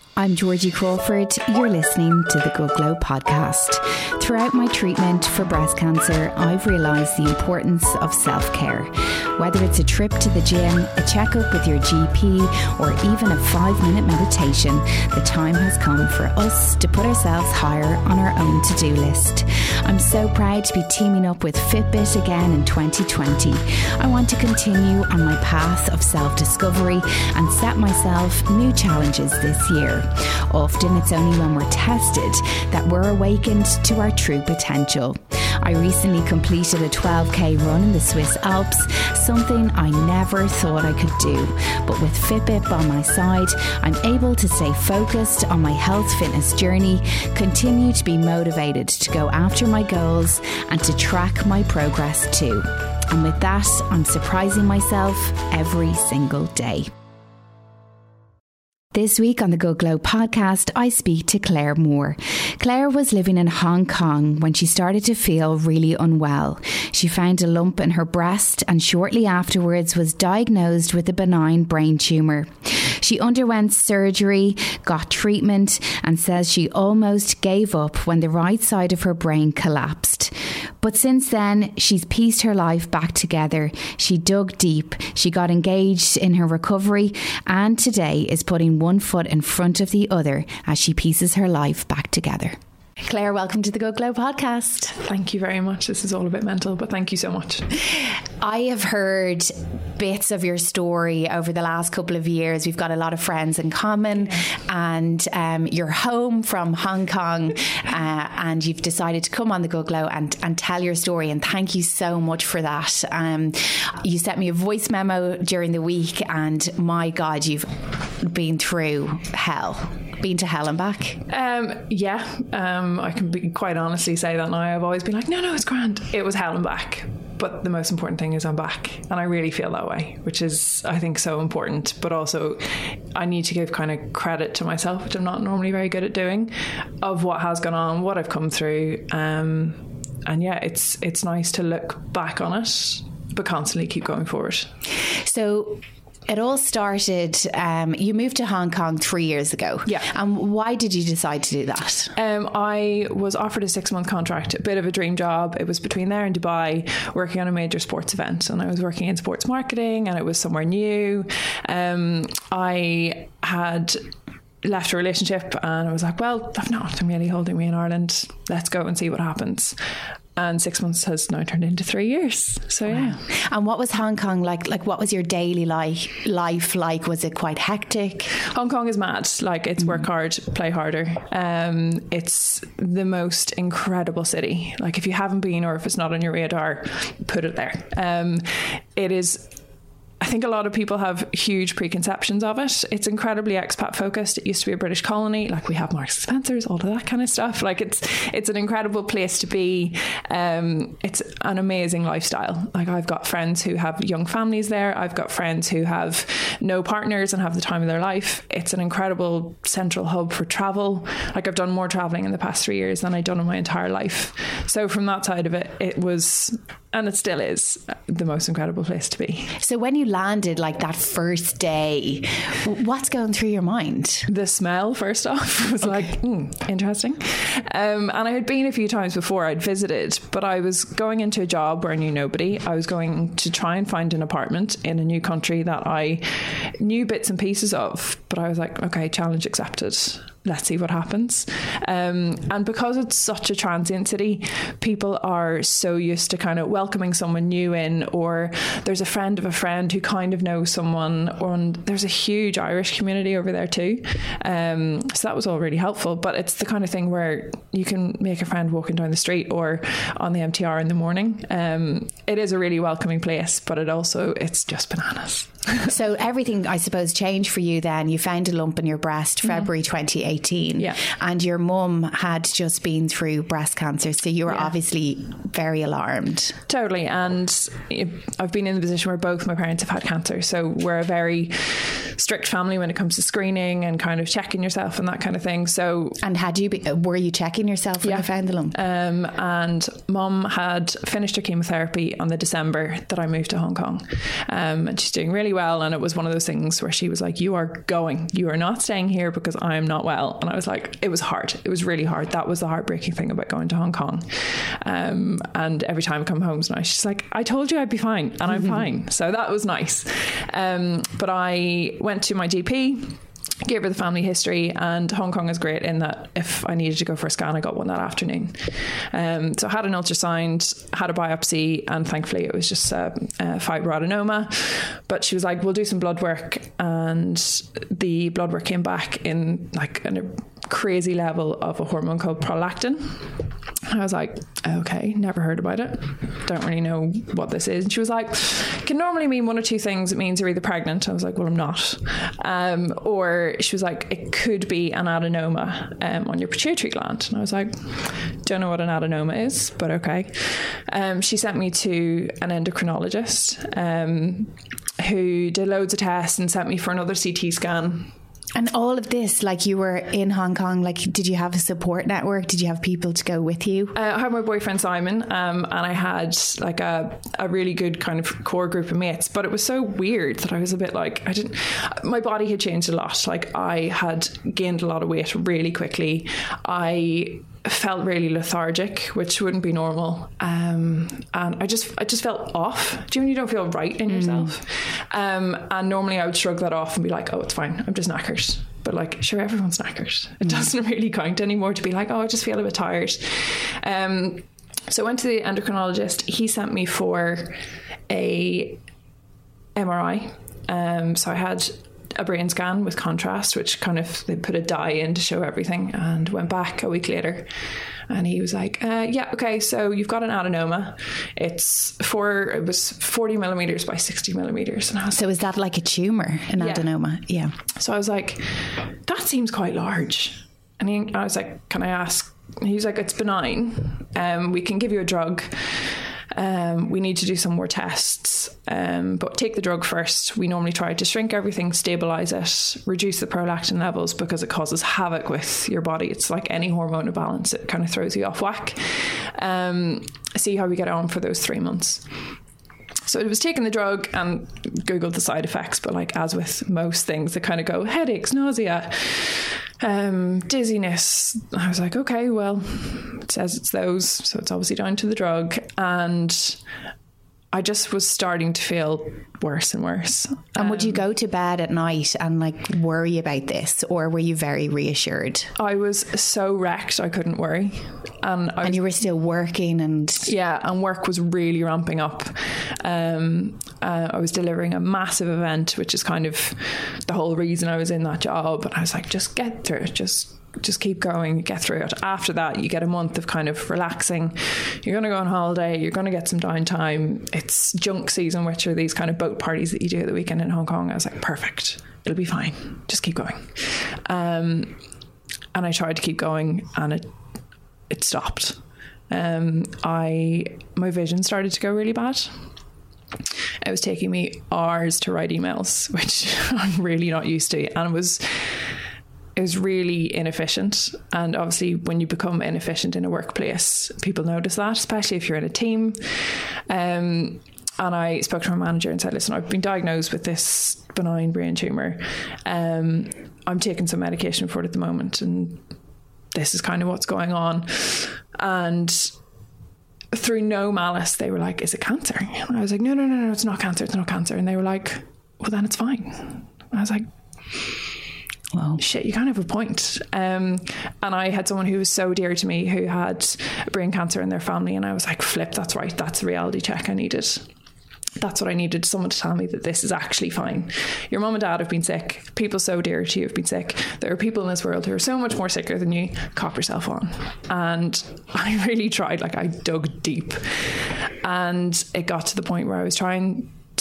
I'm Georgie Crawford. You're listening to the Good Glow podcast. Throughout my treatment for breast cancer, I've realised the importance of self-care. Whether it's a trip to the gym, a checkup with your GP, or even a 5-minute meditation, the time has come for us to put ourselves higher on our own to-do list. I'm so proud to be teaming up with Fitbit again in 2020. I want to continue on my path of self-discovery and set myself new challenges this year. Often it's only when we're tested that we're awakened to our true potential. I recently completed a 12k run in the Swiss Alps, something I never thought I could do. But with Fitbit by my side, I'm able to stay focused on my health fitness journey, continue to be motivated to go after my goals and to track my progress too. And with that, I'm surprising myself every single day. This week on the Good Glow podcast, I speak to Claire Moore. Claire was living in Hong Kong when she started to feel really unwell. She found a lump in her breast and shortly afterwards was diagnosed with a benign brain tumour. She underwent surgery, got treatment, and says she almost gave up when the right side of her brain collapsed. But since then, she's pieced her life back together. She dug deep, she got engaged in her recovery, and today is putting one foot in front of the other as she pieces her life back together. Claire, welcome to the Good Glow podcast. Thank you very much. This is all a bit mental, but thank you so much. I have heard bits of your story over the last couple of years. We've got a lot of friends in common, and you're home from Hong Kong and you've decided to come on the Good Glow and tell your story, and thank you so much for that. You sent me a voice memo during the week, and my God, you've been through hell. Been to hell and back? I can quite honestly say that now. I've always been like, no, it's grand. It was hell and back. But the most important thing is I'm back. And I really feel that way, which is, I think, so important. But also, I need to give kind of credit to myself, which I'm not normally very good at doing, of what has gone on, what I've come through. And yeah, it's nice to look back on it, but constantly keep going forward. So it all started, you moved to Hong Kong 3 years ago. Yeah. And why did you decide to do that? I was offered a 6-month contract, a bit of a dream job. It was between there and Dubai, working on a major sports event. And I was working in sports marketing, and it was somewhere new. I had left a relationship, and I was like, well, I've not really holding me in Ireland. Let's go and see what happens. And 6 months has now turned into 3 years. So yeah. And what was Hong Kong like? Like, what was your daily life like? Was it quite hectic? Hong Kong is mad. Like, it's work hard, play harder. It's the most incredible city. Like, if you haven't been, or if it's not on your radar, put it there. It is, I think a lot of people have huge preconceptions of it. It's incredibly expat focused. It used to be a British colony. Like, we have Marks and Spencer's, all of that kind of stuff. Like, it's an incredible place to be. It's an amazing lifestyle. Like, I've got friends who have young families there. I've got friends who have no partners and have the time of their life. It's an incredible central hub for travel. Like, I've done more traveling in the past 3 years than I've done in my entire life. So from that side of it, it was, and it still is, the most incredible place to be. So when you landed, like, that first day, what's going through your mind? The smell, first off, was like, interesting. And I had been a few times before. I'd visited, but I was going into a job where I knew nobody. I was going to try and find an apartment in a new country that I knew bits and pieces of, but I was like, okay, challenge accepted. Let's see what happens. And because it's such a transient city, people are so used to kind of welcoming someone new in, or there's a friend of a friend who kind of knows someone, and there's a huge Irish community over there too. So that was all really helpful. But it's the kind of thing where you can make a friend walking down the street or on the MTR in the morning. It is a really welcoming place, but it's just bananas. So everything, I suppose, changed for you then. You found a lump in your breast, February 2018. 18. Yeah. And your mum had just been through breast cancer, so you were obviously very alarmed. Totally. And I've been in the position where both my parents have had cancer, so we're a very strict family when it comes to screening and kind of checking yourself and that kind of thing. So, and were you checking yourself when you found the lump? And Mum had finished her chemotherapy on the December that I moved to Hong Kong, and she's doing really well. And it was one of those things where she was like, you are not staying here because I am not well. And I was like, it was hard. It was really hard. That was the heartbreaking thing about going to Hong Kong. And every time I come home tonight, she's like, I told you I'd be fine, and I'm fine. So that was nice. But I went to my GP, gave her the family history, and Hong Kong is great in that if I needed to go for a scan, I got one that afternoon. So I had an ultrasound, had a biopsy, and thankfully it was just fibroadenoma. But she was like, we'll do some blood work, and the blood work came back in like a crazy level of a hormone called prolactin. I was like, okay, never heard about it, don't really know what this is. And she was like, it can normally mean one or two things. It means you're either pregnant. I was like, well, I'm not. Or she was like, it could be an adenoma on your pituitary gland. And I was like, don't know what an adenoma is, but okay. She sent me to an endocrinologist who did loads of tests and sent me for another CT scan. And all of this, like, you were in Hong Kong, like, did you have a support network? Did you have people to go with you? I had my boyfriend Simon, and I had like a really good kind of core group of mates. But it was so weird that I was a bit like, my body had changed a lot. Like, I had gained a lot of weight really quickly. I felt really lethargic, which wouldn't be normal, and I just felt off. Do you know when you don't feel right in yourself? And normally I would shrug that off and be like, oh, it's fine, I'm just knackered. But like, sure, everyone's knackered. It doesn't really count anymore to be like, oh, I just feel a bit tired. So I went to the endocrinologist. He sent me for a MRI. So I had a brain scan with contrast, which kind of, they put a dye in to show everything, and went back a week later, and he was like, yeah, okay, so you've got an adenoma. It was 40 millimeters by 60 millimeters. And I was so is that like a tumour, an adenoma? Yeah. So I was like, that seems quite large. And I was like, can I ask? He was like, it's benign. We can give you a drug. We need to do some more tests, but take the drug first. We normally try to shrink everything, stabilize it, reduce the prolactin levels, because it causes havoc with your body. It's like any hormone imbalance, it kind of throws you off whack. See how we get on for those 3 months. So it was taking the drug and Googled the side effects, but like, as with most things, they kind of go headaches, nausea, dizziness. I was like, okay, well, it says it's those, so it's obviously down to the drug. And I just was starting to feel worse and worse. And would you go to bed at night and like worry about this, or were you very reassured? I was so wrecked I couldn't worry. And you were still working, and work was really ramping up. I was delivering a massive event, which is kind of the whole reason I was in that job. And I was like, just get through it, just keep going, get through it. After that, you get a month of kind of relaxing. You're going to go on holiday, you're going to get some downtime. It's junk season, which are these kind of boat parties that you do at the weekend in Hong Kong. I was like, perfect, it'll be fine, just keep going. And I tried to keep going, and it stopped. My vision started to go really bad. It was taking me hours to write emails, which I'm really not used to, and it was really inefficient. And obviously when you become inefficient in a workplace, people notice that, especially if you're in a team. And I spoke to my manager and said, listen, I've been diagnosed with this benign brain tumour. I'm taking some medication for it at the moment, and this is kind of what's going on. And through no malice, they were like, is it cancer? And I was like, no, it's not cancer, it's not cancer. And they were like, well, then it's fine. And I was like, well, shit, you kind of have a point. And I had someone who was so dear to me who had brain cancer in their family, and I was like, flip, that's right, that's the reality check I needed. That's what I needed, someone to tell me that this is actually fine. Your mum and dad have been sick. People so dear to you have been sick. There are people in this world who are so much more sicker than you. Cop yourself on. And I really tried, like I dug deep. And it got to the point where I was trying to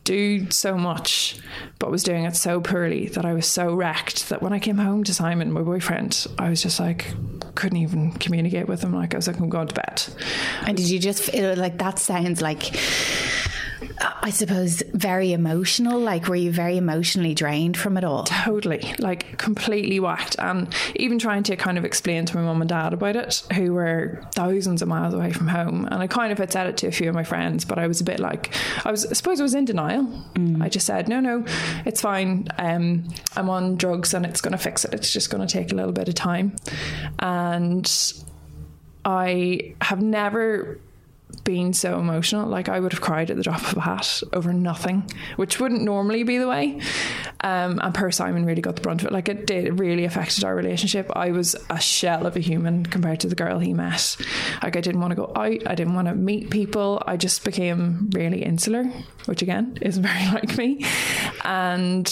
do so much but was doing it so poorly that I was so wrecked that when I came home to Simon, my boyfriend, I was just like, couldn't even communicate with him. Like, I was like, I'm going to bed. And did you just feel like, that sounds like, I suppose, very emotional? Like, were you very emotionally drained from it all? Totally, like completely whacked. And even trying to kind of explain to my mum and dad about it, who were thousands of miles away from home. And I kind of had said it to a few of my friends, but I was a bit like, I suppose I was in denial. I just said, no, it's fine. I'm on drugs and it's going to fix it. It's just going to take a little bit of time. And I have never been so emotional. Like, I would have cried at the drop of a hat over nothing, which wouldn't normally be the way. And poor Simon really got the brunt of it. Like, it really affected our relationship. I was a shell of a human compared to the girl he met. Like, I didn't want to go out, I didn't want to meet people. I just became really insular, which again is very like me. And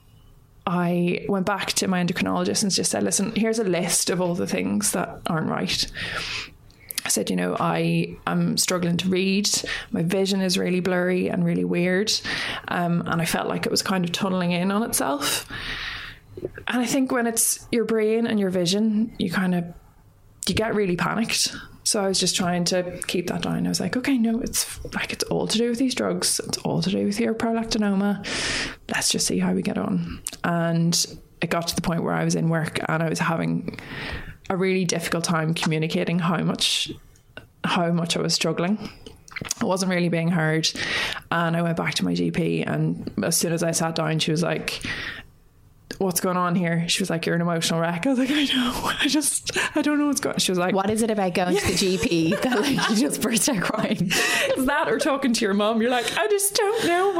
I went back to my endocrinologist and just said, listen, here's a list of all the things that aren't right. I said, I am struggling to read. My vision is really blurry and really weird. And I felt like it was kind of tunneling in on itself. And I think when it's your brain and your vision, you get really panicked. So I was just trying to keep that down. I was like, okay, no, it's all to do with these drugs. It's all to do with your prolactinoma. Let's just see how we get on. And it got to the point where I was in work and I was having a really difficult time communicating how much I was struggling. I wasn't really being heard. And I went back to my GP, and as soon as I sat down, she was like, what's going on here? She was like, you're an emotional wreck. I was like, I know. I don't know what's going on. She was like, what is it about going to the GP that like you just burst out crying? Is that or talking to your mum? You're like, I just don't know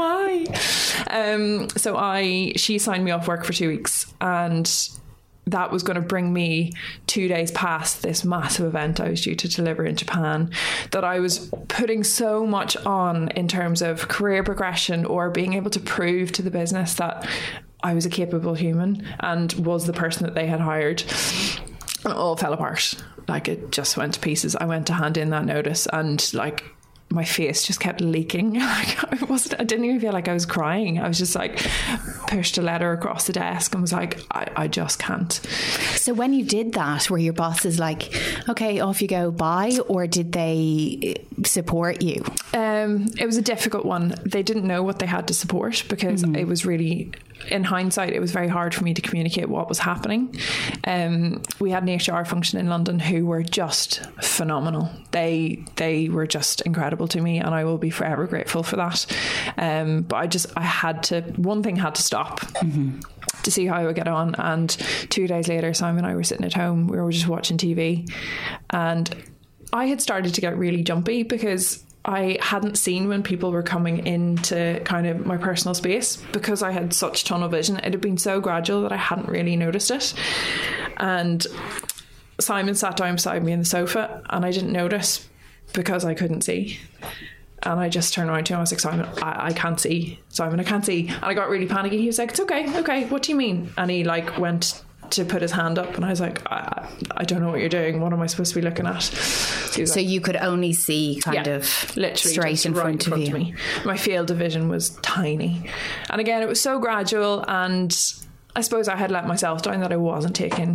why. So she signed me off work for 2 weeks, and that was going to bring me 2 days past this massive event I was due to deliver in Japan, that I was putting so much on in terms of career progression or being able to prove to the business that I was a capable human and was the person that they had hired. It all fell apart. Like, it just went to pieces. I went to hand in that notice and like my face just kept leaking. I didn't even feel like I was crying. I was just like, pushed a letter across the desk and was like, I just can't. So when you did that, were your bosses like, okay, off you go, bye? Or did they support you? It was a difficult one. They didn't know what they had to support because it was really, in hindsight, it was very hard for me to communicate what was happening. We had an HR function in London who were just phenomenal. They were just incredible to me, and I will be forever grateful for that. But one thing had to stop to see how I would get on. And 2 days later, Simon and I were sitting at home. We were just watching TV, and I had started to get really jumpy because I hadn't seen when people were coming into kind of my personal space because I had such tunnel vision. It had been so gradual that I hadn't really noticed it. And Simon sat down beside me in the sofa and I didn't notice because I couldn't see. And I just turned around to him. I was like, Simon, I can't see. Simon, I can't see. And I got really panicky. He was like, it's okay. What do you mean? And he like went to put his hand up and I was like, I don't know what you're doing. What am I supposed to be looking at? So you could only see kind of literally straight in front of you. Me. My field of vision was tiny. And again, it was so gradual, and I suppose I had let myself down that I wasn't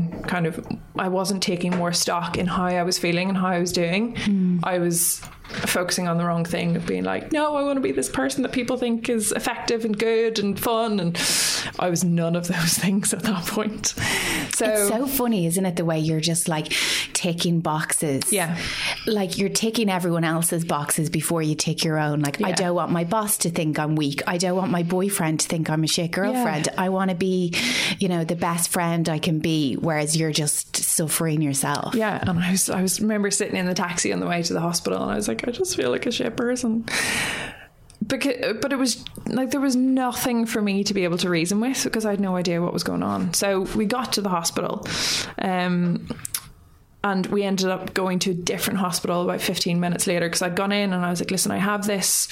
taking more stock in how I was feeling and how I was doing. I was focusing on the wrong thing of being like, no, I want to be this person that people think is effective and good and fun, and I was none of those things at that point. So it's so funny, isn't it, the way you're just like ticking boxes. Yeah, like you're ticking everyone else's boxes before you tick your own. Like, I don't want my boss to think I'm weak. I don't want my boyfriend to think I'm a shit girlfriend. I want to be, the best friend I can be, whereas you're just suffering yourself. Yeah, and I remember sitting in the taxi on the way to the hospital and I was like, I just feel like a shit person. But it was like there was nothing for me to be able to reason with because I had no idea what was going on. So we got to the hospital, and we ended up going to a different hospital about 15 minutes later because I'd gone in and I was like, listen, I have this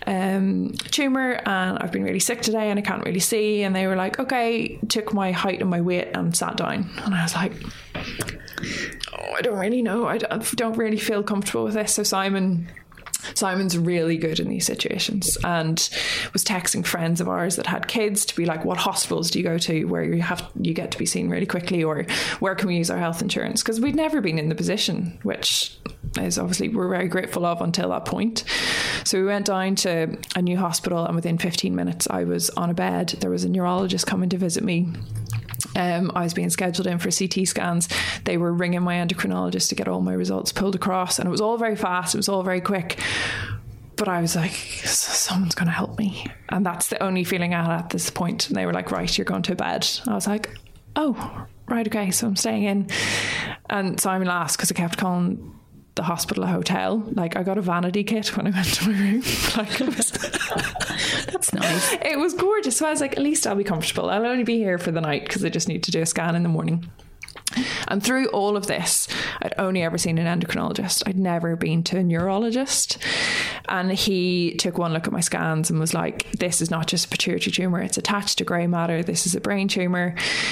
tumour and I've been really sick today and I can't really see. And they were like, okay, took my height and my weight and sat down. And I was like, I don't really know. I don't really feel comfortable with this. So Simon Simon's really good in these situations, and was texting friends of ours that had kids to be like, what hospitals do you go to where you get to be seen really quickly, or where can we use our health insurance? Because we'd never been in the position, which is obviously we're very grateful of until that point. So we went down to a new hospital, and within 15 minutes I was on a bed. There was a neurologist coming to visit me. I was being scheduled in for CT scans. They were ringing my endocrinologist to get all my results pulled across, and it was all very fast, it was all very quick. But I was like, someone's going to help me. And that's the only feeling I had at this point. And they were like, right, you're going to bed. I was like, oh, right, okay, so I'm staying in. And Simon laughed because I kept calling the hospital a hotel. Like, I got a vanity kit when I went to my room. Like, it was that's nice. It was gorgeous. So I was like, at least I'll be comfortable. I'll only be here for the night because I just need to do a scan in the morning. And through all of this, I'd only ever seen an endocrinologist. I'd never been to a neurologist. And he took one look at my scans and was like, this is not just a pituitary tumour, it's attached to grey matter. This is a brain tumour.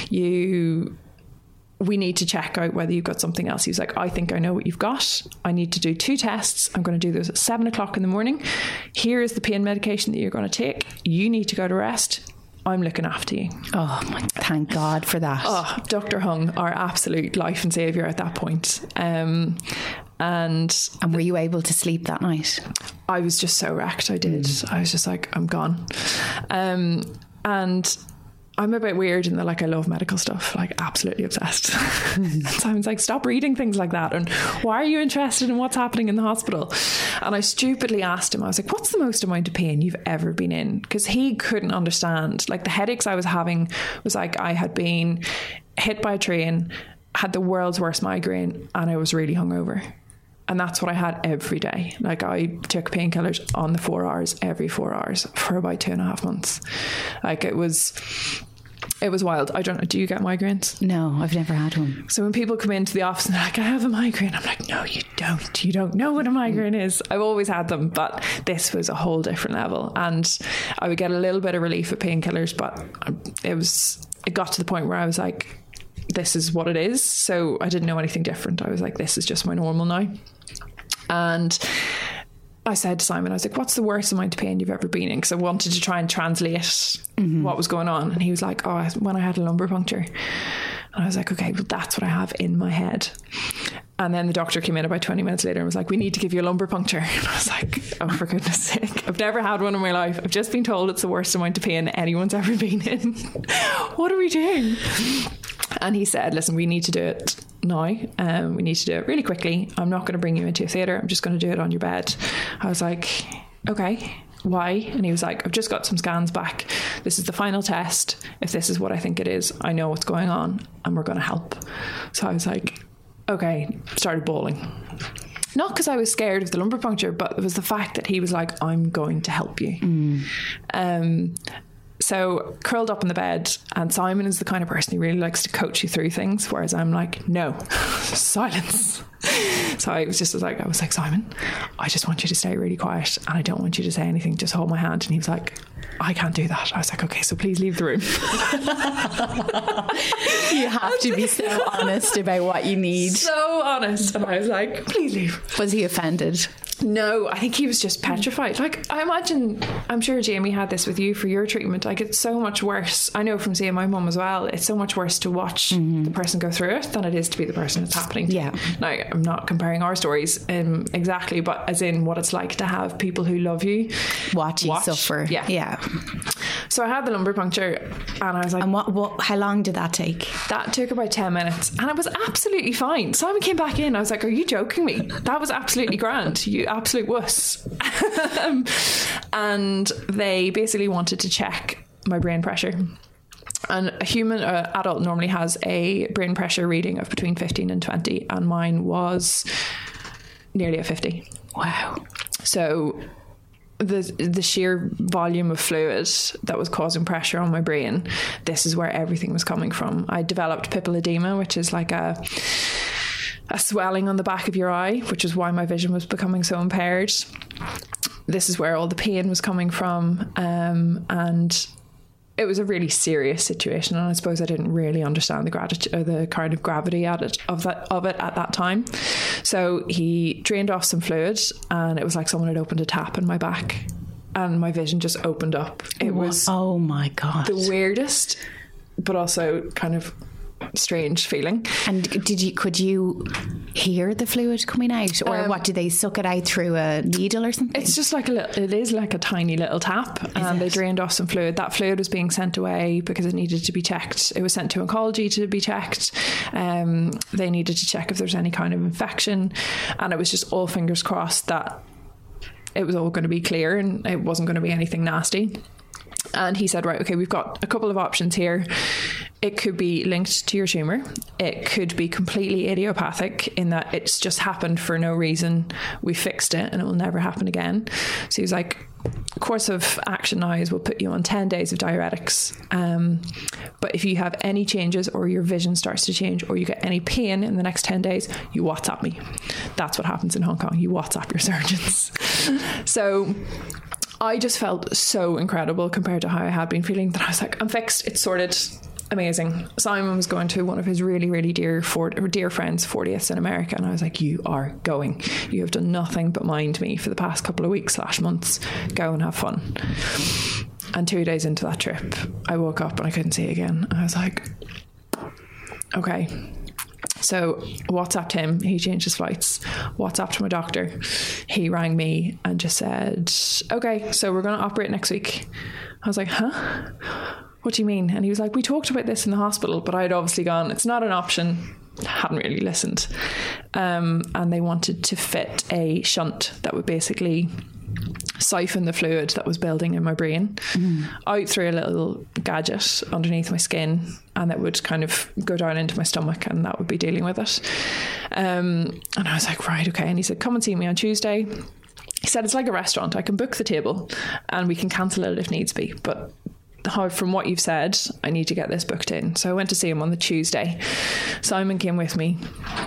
We need to check out whether you've got something else. He was like, I think I know what you've got. I need to do 2 tests. I'm going to do those at 7 o'clock in the morning. Here is the pain medication that you're going to take. You need to go to rest. I'm looking after you. Oh, my, thank God for that. Oh, Dr. Hung, our absolute life and saviour at that point. And were you able to sleep that night? I was just so wrecked. I did. I was just like, I'm gone. And I'm a bit weird in that, like, I love medical stuff, like absolutely obsessed. Simon's like, stop reading things like that, and why are you interested in what's happening in the hospital? And I stupidly asked him, I was like, what's the most amount of pain you've ever been in? Because he couldn't understand. Like, the headaches I was having was like I had been hit by a train, had the world's worst migraine, and I was really hungover. And that's what I had every day. Like, I took painkillers on the 4 hours, every 4 hours for about 2.5 months. Like, it was wild. I don't know. Do you get migraines? No, I've never had one. So when people come into the office and they're like, I have a migraine, I'm like, no, you don't. You don't know what a migraine is. I've always had them, but this was a whole different level. And I would get a little bit of relief with painkillers, but it got to the point where I was like, this is what it is. So I didn't know anything different. I was like, this is just my normal now. And I said to Simon, I was like, what's the worst amount of pain you've ever been in? Because I wanted to try and translate what was going on. And he was like, oh, when I had a lumbar puncture. And I was like, okay, well, that's what I have in my head. And then the doctor came in about 20 minutes later and was like, we need to give you a lumbar puncture. And I was like, oh, for goodness sake, I've never had one in my life. I've just been told it's the worst amount of pain anyone's ever been in. What are we doing? And he said, listen, we need to do it now. We need to do it really quickly. I'm not going to bring you into a theatre. I'm just going to do it on your bed. I was like, okay, why? And he was like, I've just got some scans back. This is the final test. If this is what I think it is, I know what's going on and we're going to help. So I was like, okay, started bawling. Not because I was scared of the lumbar puncture, but it was the fact that he was like, I'm going to help you. So curled up in the bed, and Simon is the kind of person who really likes to coach you through things, whereas I'm like, no, silence. So I was like, Simon, I just want you to stay really quiet and I don't want you to say anything, just hold my hand. And he was like, I can't do that. I was like, okay, so please leave the room. You have to be so honest about what you need. So honest. And I was like, please leave. Was he offended? No, I think he was just petrified. Like, I'm sure Jamie had this with you for your treatment. Like, it's so much worse. I know from seeing my mum as well, it's so much worse to watch the person go through it than it is to be the person it's happening to. Yeah. Now, I'm not comparing our stories exactly, but as in what it's like to have people who love you watch you suffer. Yeah. So I had the lumbar puncture and I was like... And how long did that take? That took about 10 minutes and it was absolutely fine. Simon came back in. I was like, are you joking me? That was absolutely grand. You absolute wuss. And they basically wanted to check my brain pressure. And a human adult normally has a brain pressure reading of between 15 and 20, and mine was nearly at 50. Wow. So the sheer volume of fluid that was causing pressure on my brain, this is where everything was coming from. I developed papilledema, which is like a swelling on the back of your eye, which is why my vision was becoming so impaired. This is where all the pain was coming from, and it was a really serious situation, and I suppose I didn't really understand the kind of gravity of it at that time. So he drained off some fluid, and it was like someone had opened a tap in my back, and my vision just opened up. It was, oh my God, the weirdest, but also kind of strange feeling. And could you hear the fluid coming out, or what, did they suck it out through a needle or something? It's just like it is like a tiny little tap, and they drained off some fluid. That fluid was being sent away because it needed to be checked. It was sent to oncology to be checked. They needed to check if there's any kind of infection, and it was just all fingers crossed that it was all going to be clear and it wasn't going to be anything nasty. And he said, right, okay, we've got a couple of options here. It could be linked to your tumour. It could be completely idiopathic in that it's just happened for no reason. We fixed it and it will never happen again. So he was like, course of action now is we'll put you on 10 days of diuretics. But if you have any changes or your vision starts to change or you get any pain in the next 10 days, you WhatsApp me. That's what happens in Hong Kong. You WhatsApp your surgeons. So I just felt so incredible compared to how I had been feeling, that I was like, I'm fixed, it's sorted, amazing. Simon was going to one of his really, really dear friends' 40th in America, and I was like, you are going. You have done nothing but mind me for the past couple of weeks / months. Go and have fun. And 2 days into that trip, I woke up and I couldn't see again. I was like, okay. So WhatsApped him, he changed his flights, WhatsApped my doctor, he rang me and just said, okay, so we're going to operate next week. I was like, huh? What do you mean? And he was like, we talked about this in the hospital, but I'd obviously gone, it's not an option. Hadn't really listened. And they wanted to fit a shunt that would basically siphon the fluid that was building in my brain out through a little gadget underneath my skin, and that would kind of go down into my stomach, and that would be dealing with it. And I was like, right, okay. And he said, come and see me on Tuesday. He said, it's like a restaurant. I can book the table and we can cancel it if needs be, but from what you've said, I need to get this booked in. So I went to see him on the Tuesday. Simon came with me,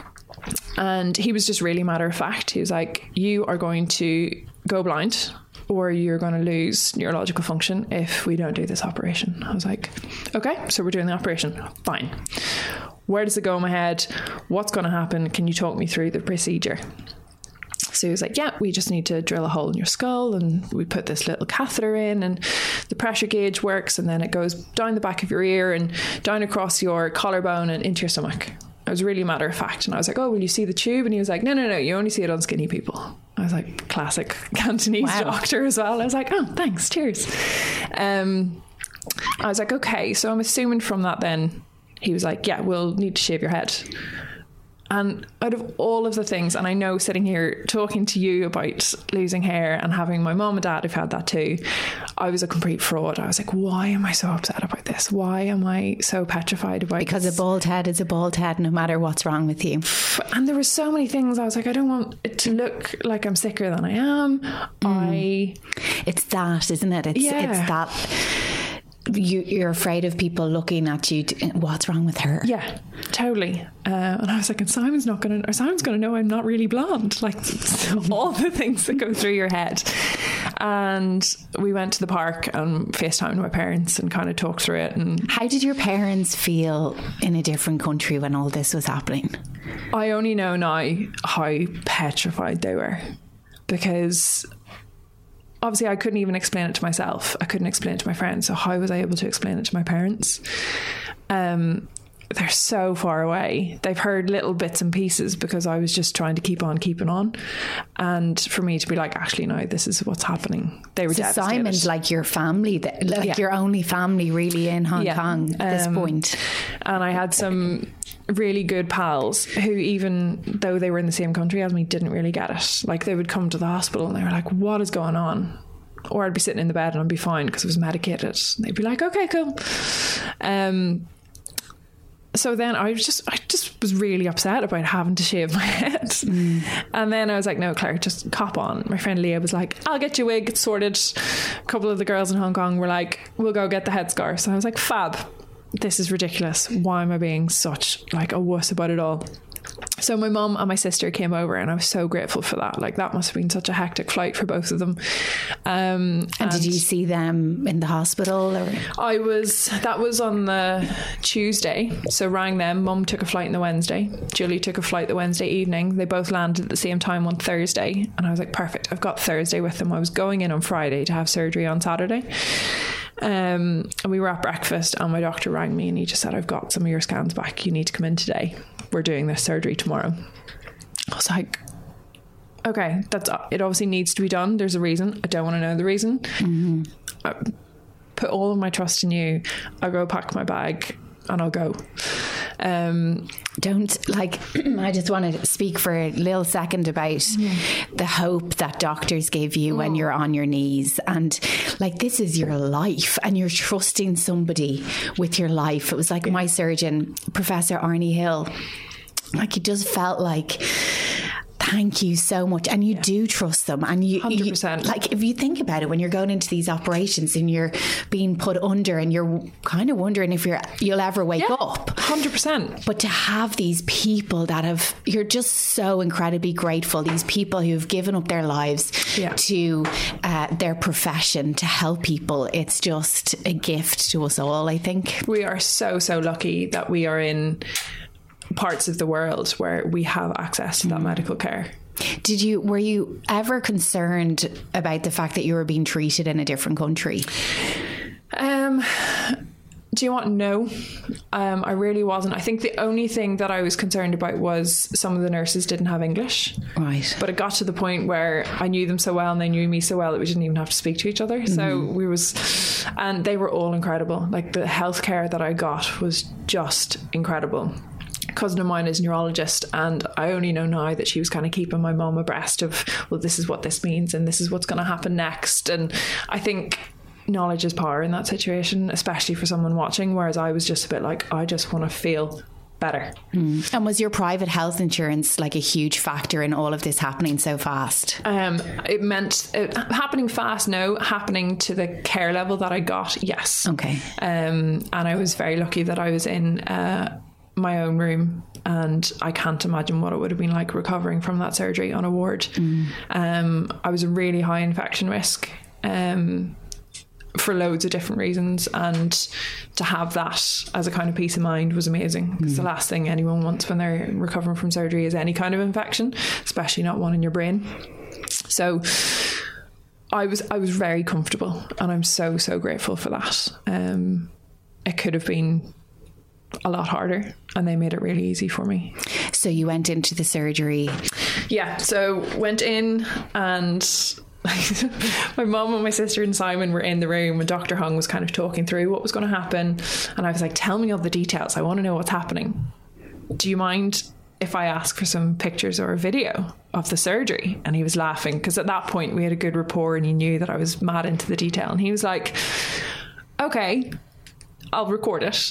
and he was just really matter of fact. He was like, you are going to go blind or you're going to lose neurological function if we don't do this operation. I was like, okay, so we're doing the operation. Fine. Where does it go in my head? What's going to happen? Can you talk me through the procedure? So he was like, yeah, we just need to drill a hole in your skull, and we put this little catheter in, and the pressure gauge works, and then it goes down the back of your ear and down across your collarbone and into your stomach. It was really matter of fact. And I was like, oh, will you see the tube? And he was like, no, you only see it on skinny people. I was like, classic Cantonese doctor as well. I was like, oh, thanks, cheers. I was like, okay. So I'm assuming from that then, he was like, yeah, we'll need to shave your head. And out of all of the things, and I know sitting here talking to you about losing hair and having my mum and dad who've had that too, I was a complete fraud. I was like, why am I so upset about this? Why am I so petrified about Because this? A bald head is a bald head no matter what's wrong with you. And there were so many things. I was like, I don't want it to look like I'm sicker than I am. It's that, isn't it? It's that... You're afraid of people looking at you. What's wrong with her? Yeah, totally. And I was like, and Simon's going to know I'm not really blonde. Like all the things that go through your head. And we went to the park and FaceTimed my parents and kind of talked through it. And how did your parents feel in a different country when all this was happening? I only know now how petrified they were, because obviously I couldn't even explain it to myself. I couldn't explain it to my friends. So how was I able to explain it to my parents? They're so far away. They've heard little bits and pieces because I was just trying to keep on keeping on. And for me to be like, actually, no, this is what's happening. They were devastated. Simon's like your family, your only family really in Hong Kong at this point. And I had some really good pals who, even though they were in the same country as me, didn't really get it. Like they would come to the hospital and they were like, what is going on? Or I'd be sitting in the bed and I'd be fine because I was medicated. And they'd be like, okay, cool. So then I just was really upset about having to shave my head. And then I was like, no, Claire, just cop on. My friend Leah was like, I'll get you a wig, it's sorted. A couple of the girls in Hong Kong were like, we'll go get the headscarf. So I was like, fab, this is ridiculous. Why am I being such like a wuss about it all? So my mum and my sister came over, and I was so grateful for that. Like, that must have been such a hectic flight for both of them. And did you see them in the hospital? Or? That was on the Tuesday. So rang them. Mum took a flight on the Wednesday. Julie took a flight the Wednesday evening. They both landed at the same time on Thursday. And I was like, perfect, I've got Thursday with them. I was going in on Friday to have surgery on Saturday. And we were at breakfast, and my doctor rang me, and he just said, I've got some of your scans back. You need to come in today. We're doing this surgery tomorrow. I was like, okay, it obviously needs to be done. There's a reason. I don't want to know the reason. Mm-hmm. I put all of my trust in you. I'll go pack my bag and I'll go. I just want to speak for a little second about the hope that doctors give you when you're on your knees, and like, this is your life and you're trusting somebody with your life. It was like my surgeon, Professor Arnie Hill, like, he just felt like, thank you so much. And you do trust them. And you 100%. Like, if you think about it, when you're going into these operations and you're being put under, and you're kind of wondering if you'll ever wake up. 100%. But to have these people you're just so incredibly grateful. These people who've given up their lives to their profession to help people. It's just a gift to us all, I think. We are so, so lucky that we are in parts of the world where we have access to that medical care. Were you ever concerned about the fact that you were being treated in a different country? Do you want? No, I really wasn't. I think the only thing that I was concerned about was some of the nurses didn't have English. Right. But it got to the point where I knew them so well and they knew me so well that we didn't even have to speak to each other. So and they were all incredible. Like, the healthcare that I got was just incredible. Cousin of mine is a neurologist, and I only know now that she was kind of keeping my mum abreast of, well, this is what this means and this is what's going to happen next. And I think knowledge is power in that situation, especially for someone watching, whereas I was just a bit like, I just want to feel better. And was your private health insurance like a huge factor in all of this happening so fast? It meant happening fast, no. Happening to the care level that I got, yes. Okay. And I was very lucky that I was in my own room, and I can't imagine what it would have been like recovering from that surgery on a ward. I was a really high infection risk for loads of different reasons, and to have that as a kind of peace of mind was amazing, because the last thing anyone wants when they're recovering from surgery is any kind of infection, especially not one in your brain. So I was very comfortable, and I'm so, so grateful for that. It could have been a lot harder, and they made it really easy for me. So you went into the surgery? Yeah, so went in, and my mum and my sister and Simon were in the room, and Dr. Hung was kind of talking through what was going to happen, and I was like, tell me all the details, I want to know what's happening. Do you mind if I ask for some pictures or a video of the surgery? And he was laughing, because at that point we had a good rapport, and he knew that I was mad into the detail, and he was like, okay, I'll record it.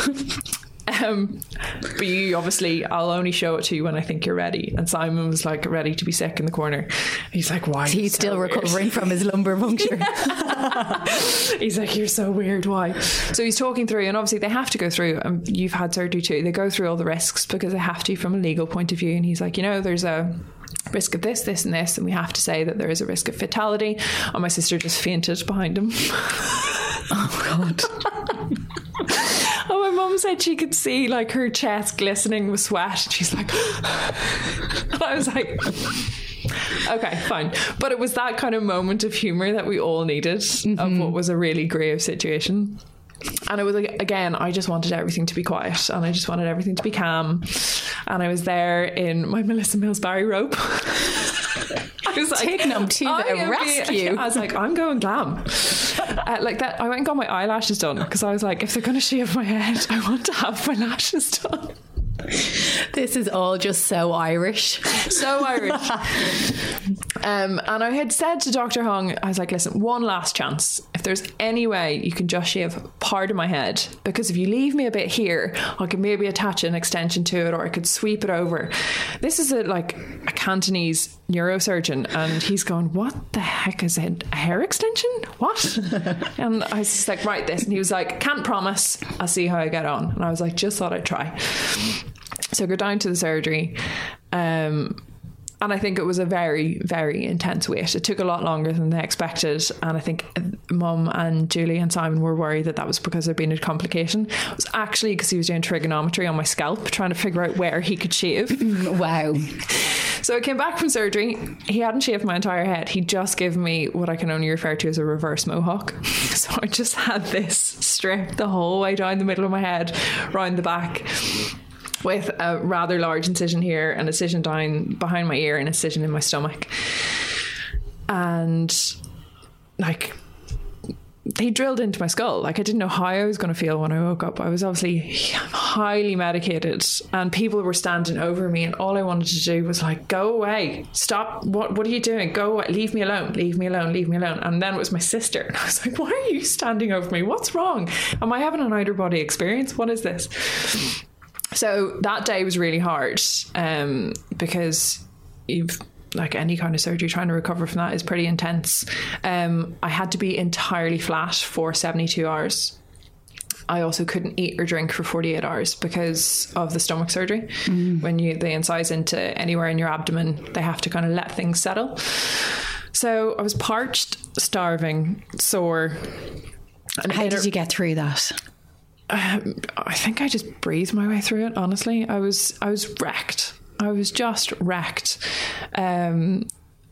But you obviously, I'll only show it to you when I think you're ready. And Simon was like ready to be sick in the corner. He's like, why? He's still recovering from his lumbar puncture. He's like, you're so weird, why? So he's talking through, and obviously they have to go through, and you've had surgery too, they go through all the risks because they have to from a legal point of view. And he's like, there's a risk of this, this and this, and we have to say that there is a risk of fatality. And my sister just fainted behind him. Oh God. Oh, my mum said she could see like her chest glistening with sweat. She's like, and I was like, okay, fine. But it was that kind of moment of humour that we all needed of what was a really grave situation. And it was like, again, I just wanted everything to be quiet, and I just wanted everything to be calm. And I was there in my Melissa Mills Barry robe. I was like, taking them to the rescue. I was like, I'm going glam. Like that, I went and got my eyelashes done, because I was like, if they're going to shave my head, I want to have my lashes done. This is all just so Irish. So Irish. And I had said to Dr. Hung, I was like, listen, one last chance. If there's any way you can just shave part of my head, because if you leave me a bit here, I could maybe attach an extension to it, or I could sweep it over. This is a Cantonese neurosurgeon, and he's going, what the heck is it? A hair extension? What? And I was just like, right this. And he was like, can't promise, I'll see how I get on. And I was like, just thought I'd try. So I go down to the surgery, and I think it was a very, very intense wait. It took a lot longer than they expected. And I think Mum and Julie and Simon were worried that was because there'd been a complication. It was actually because he was doing trigonometry on my scalp, trying to figure out where he could shave. Wow. So I came back from surgery. He hadn't shaved my entire head. He'd just given me what I can only refer to as a reverse mohawk. So I just had this strip the whole way down the middle of my head, round the back, with a rather large incision here, an incision down behind my ear, and an incision in my stomach. And like, he drilled into my skull. Like, I didn't know how I was going to feel when I woke up. I was obviously highly medicated, and people were standing over me, and all I wanted to do was like, go away, stop, what are you doing, go away, leave me alone, leave me alone, leave me alone. And then it was my sister, and I was like, why are you standing over me, what's wrong, am I having an outer body experience, what is this? So that day was really hard, because you've, like any kind of surgery, trying to recover from that is pretty intense. I had to be entirely flat for 72 hours. I also couldn't eat or drink for 48 hours because of the stomach surgery. When they incise into anywhere in your abdomen, they have to kind of let things settle. So I was parched, starving, sore. And how did you get through that? I think I just breathed my way through it, honestly. I was wrecked. I was just wrecked. And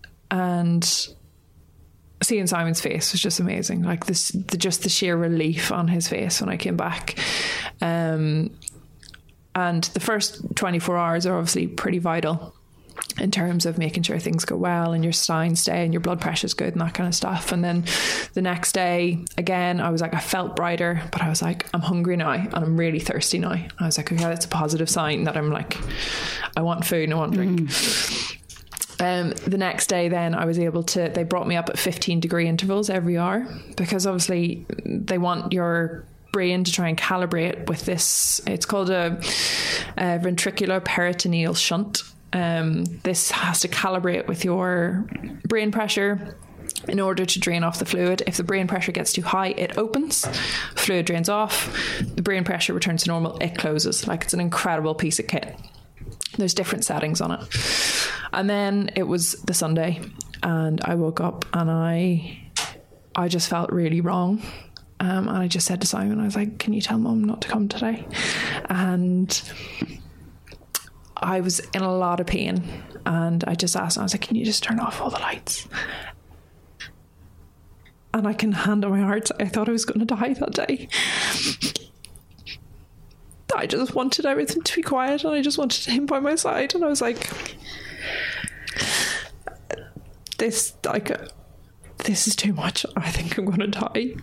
seeing Simon's face was just amazing. Like just the sheer relief on his face when I came back. And the first 24 hours are obviously pretty vital in terms of making sure things go well and your signs stay and your blood pressure's good and that kind of stuff. And then the next day, again, I was like, I felt brighter, but I was like, I'm hungry now and I'm really thirsty now. I was like, okay, that's a positive sign that I'm like, I want food and I want drink. The next day then I was able to, they brought me up at 15-degree intervals every hour, because obviously they want your brain to try and calibrate with this, it's called a ventricular peritoneal shunt. This has to calibrate with your brain pressure in order to drain off the fluid. If the brain pressure gets too high, it opens, fluid drains off, the brain pressure returns to normal, it closes. Like, it's an incredible piece of kit. There's different settings on it. And then it was the Sunday, and I woke up and I just felt really wrong. And I just said to Simon, I was like, can you tell Mum not to come today? And I was in a lot of pain, and I just asked, I was like, can you just turn off all the lights? And I can hand on my heart, I thought I was going to die that day. I just wanted everything to be quiet, and I just wanted him by my side, and I was like, this is too much. I think I'm going to die.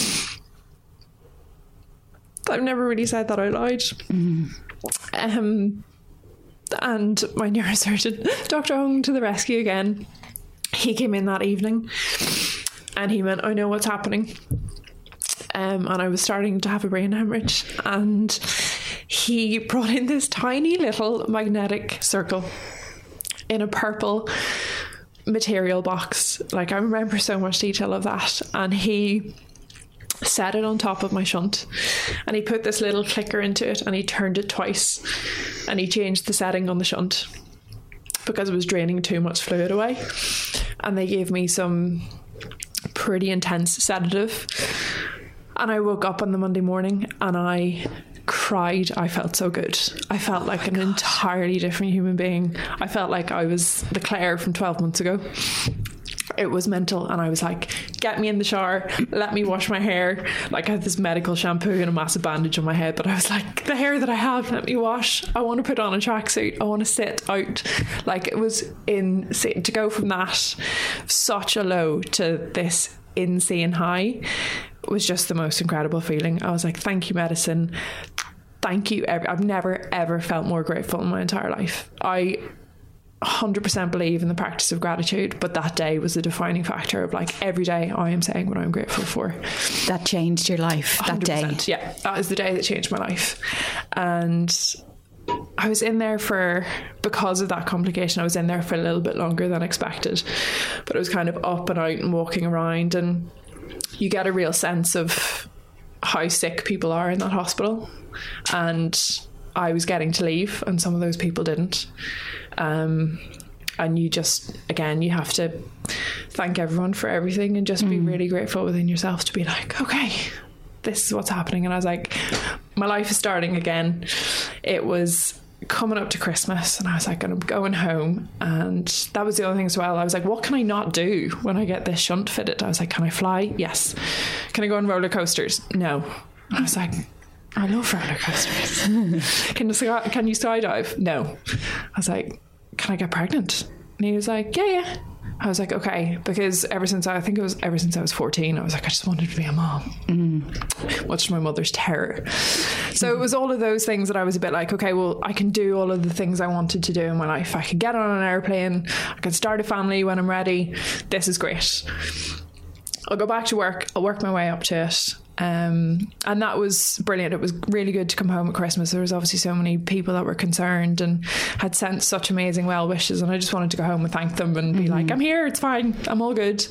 I've never really said that out loud. And my neurosurgeon, Dr. Hung, to the rescue again. He came in that evening and he went, I know what's happening. And I was starting to have a brain hemorrhage, and he brought in this tiny little magnetic circle in a purple material box. Like, I remember so much detail of that. And he set it on top of my shunt, and he put this little clicker into it, and he turned it twice, and he changed the setting on the shunt because it was draining too much fluid away. And they gave me some pretty intense sedative, and I woke up on the Monday morning and I cried. I felt so good. I felt like an entirely different human being. I felt like I was the Claire from 12 months ago. It was mental. And I was like, get me in the shower, let me wash my hair. Like, I had this medical shampoo and a massive bandage on my head, but I was like, the hair that I have, let me wash. I want to put on a tracksuit, I want to sit out. Like, it was insane to go from that such a low to this insane high. It was just the most incredible feeling. I was like, thank you, medicine, thank you. I've never ever felt more grateful in my entire life. I 100% believe in the practice of gratitude, but that day was the defining factor of, like, every day I am saying what I'm grateful for. That changed your life, that day? Yeah, that was the day that changed my life. And I was in there because of that complication, I was in there for a little bit longer than expected, but it was kind of up and out and walking around, and you get a real sense of how sick people are in that hospital. And I was getting to leave and some of those people didn't. And you just, again, you have to thank everyone for everything and just be really grateful within yourself to be like, okay, this is what's happening. And I was like, my life is starting again. It was coming up to Christmas and I was like, I'm going home. And that was the other thing as well. I was like, what can I not do when I get this shunt fitted? I was like, can I fly? Yes. Can I go on roller coasters? No. I was like, I love roller coasters. Can you skydive? No. I was like, can I get pregnant? And he was like, yeah. I was like, okay, because ever since I was 14, I was like, I just wanted to be a mom, much to my mother's terror. So it was all of those things that I was a bit like, okay, well, I can do all of the things I wanted to do in my life. I could get on an airplane, I could start a family when I'm ready. This is great. I'll go back to work, I'll work my way up to it. And that was brilliant. It was really good to come home at Christmas. There was obviously so many people that were concerned and had sent such amazing well wishes, and I just wanted to go home and thank them and be like, I'm here, it's fine, I'm all good.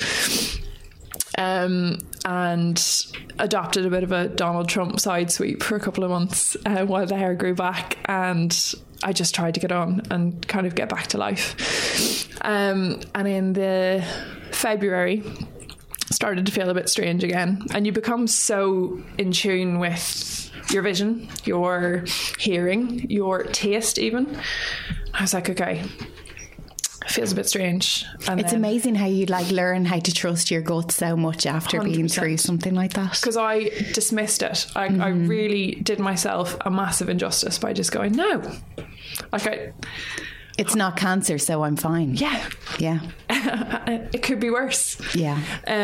And adopted a bit of a Donald Trump side sweep for a couple of months while the hair grew back, and I just tried to get on and kind of get back to life. And in the February, started to feel a bit strange again, and you become so in tune with your vision, your hearing, your taste even. I was like, okay, it feels a bit strange. And it's amazing how you like learn how to trust your gut so much after 100%. Being through something like that, because I dismissed it. I really did myself a massive injustice by just going, no, like it's not cancer, so I'm fine. Yeah. It could be worse. Yeah.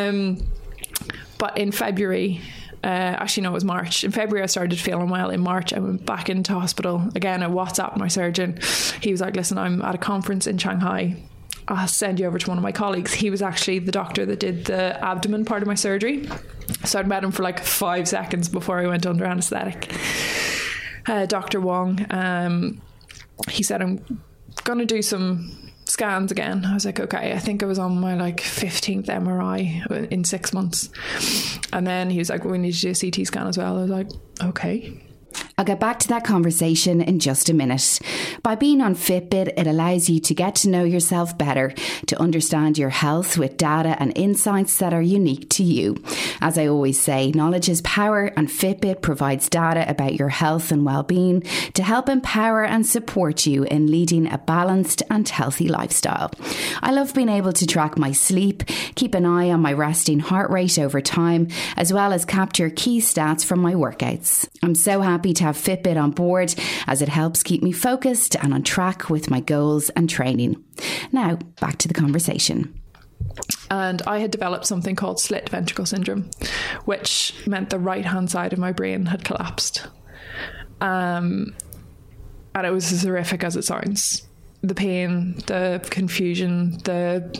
But in February, actually no, it was March. In February I started feeling well. In March I went back into hospital again. I WhatsApped my surgeon. He was like, listen, I'm at a conference in Shanghai, I'll send you over to one of my colleagues. He was actually the doctor that did the abdomen part of my surgery, so I'd met him for like 5 seconds before I went under anaesthetic. Dr. Wong, he said, I'm going to do some scans again. I was like, okay. I think I was on my like 15th MRI in 6 months, and then he was like, well, we need to do a CT scan as well. I was like, okay. I'll get back to that conversation in just a minute. By being on Fitbit, it allows you to get to know yourself better, to understand your health with data and insights that are unique to you. As I always say, knowledge is power, and Fitbit provides data about your health and well-being to help empower and support you in leading a balanced and healthy lifestyle. I love being able to track my sleep, keep an eye on my resting heart rate over time, as well as capture key stats from my workouts. I'm so happy to have Fitbit on board, as it helps keep me focused and on track with my goals and training. Now, back to the conversation. And I had developed something called slit ventricle syndrome, which meant the right hand side of my brain had collapsed. And it was as horrific as it sounds. The pain, the confusion, the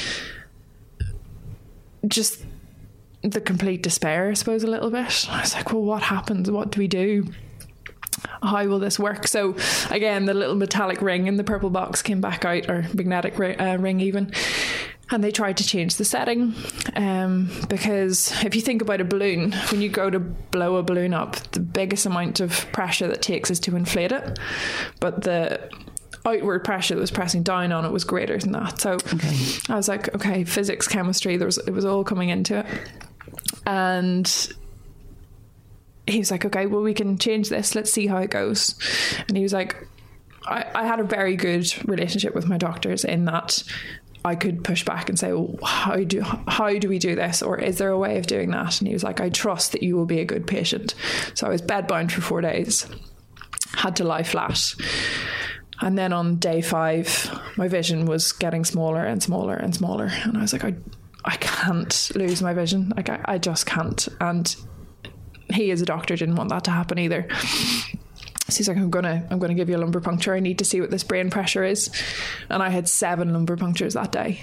complete despair, I suppose, a little bit. I was like, well, what happens? What do we do? How will this work? So again, the little metallic ring in the purple box came back out, or magnetic ring even, and they tried to change the setting, because if you think about a balloon, when you go to blow a balloon up, the biggest amount of pressure that takes is to inflate it, but the outward pressure that was pressing down on it was greater than that. So I was like, okay, physics, chemistry, it was all coming into it. And he was like, okay, well, we can change this. Let's see how it goes. And he was like, I had a very good relationship with my doctors in that I could push back and say, well, how do we do this? Or is there a way of doing that? And he was like, I trust that you will be a good patient. So I was bedbound for 4 days, had to lie flat. And then on day 5, my vision was getting smaller and smaller and smaller. And I was like, I can't lose my vision. Like I just can't. And he, as a doctor, didn't want that to happen either. So he's like, I'm gonna give you a lumbar puncture. I need to see what this brain pressure is. And I had 7 lumbar punctures that day.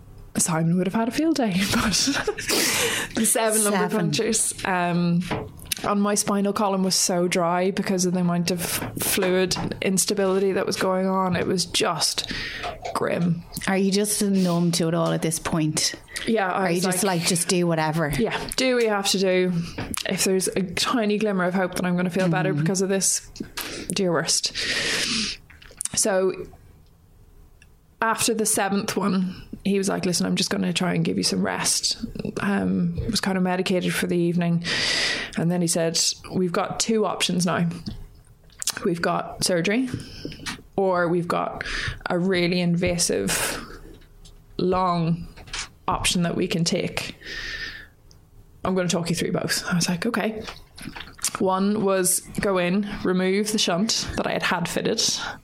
Simon would have had a field day, but the 7 lumbar punctures. And my spinal column was so dry because of the amount of fluid instability that was going on. It was just grim. Are you just numb to it all at this point? Yeah. Or are you just like, just do whatever? Yeah, do what you have to do. If there's a tiny glimmer of hope that I'm going to feel better because of this, do your worst. So after the 7th one, he was like, listen, I'm just going to try and give you some rest. Was kind of medicated for the evening. And then he said, we've got 2 options now. We've got surgery, or we've got a really invasive, long option that we can take. I'm going to talk you through both. I was like, okay. One was go in, remove the shunt that I had fitted,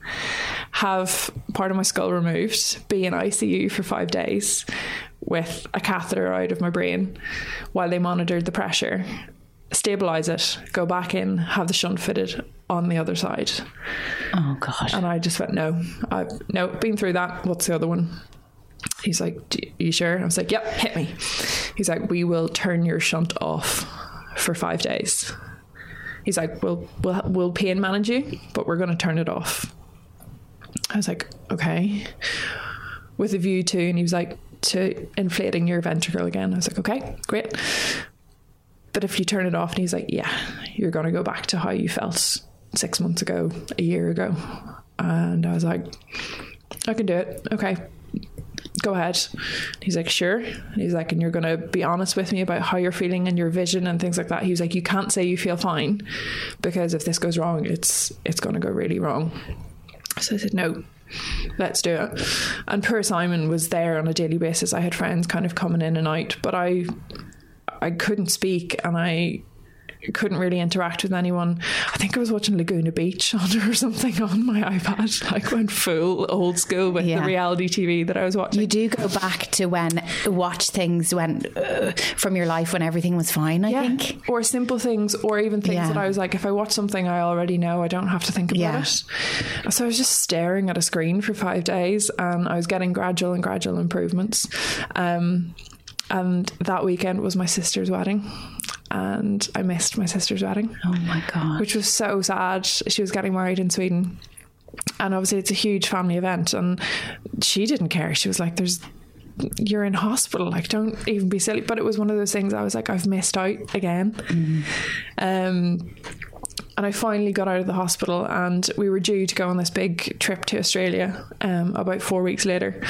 have part of my skull removed, be in ICU for 5 days with a catheter out of my brain while they monitored the pressure, stabilise it, go back in, have the shunt fitted on the other side. Oh God. And I just went, no, I've been through that. What's the other one? He's like, are you sure? I was like, yep, hit me. He's like, we will turn your shunt off for 5 days. He's like, we'll pain manage you, but we're going to turn it off. I was like, okay. With a view to, and he was like, to inflating your ventricle again. I was like, okay, great. But if you turn it off, and he's like, yeah, you're going to go back to how you felt 6 months ago, a year ago. And I was like, I can do it. Okay, go ahead. He's like, sure. He's like, and you're going to be honest with me about how you're feeling and your vision and things like that. He was like, you can't say you feel fine, because if this goes wrong, it's going to go really wrong. So I said, no, let's do it. And poor Simon was there on a daily basis. I had friends kind of coming in and out, but I couldn't speak, and I couldn't really interact with anyone. I think I was watching Laguna Beach or something on my iPad. Like, went full old school with the reality TV that I was watching. You do go back to watch things when from your life when everything was fine, I think. Or simple things, or even things that I was like, if I watch something I already know, I don't have to think about it. So I was just staring at a screen for 5 days, and I was getting gradual improvements. And that weekend was my sister's wedding, and I missed my sister's wedding. Oh my God. Which was so sad. She was getting married in Sweden, and obviously it's a huge family event, and she didn't care. She was like, you're in hospital, like, don't even be silly. But it was one of those things I was like, I've missed out again. And I finally got out of the hospital, and we were due to go on this big trip to Australia about 4 weeks later.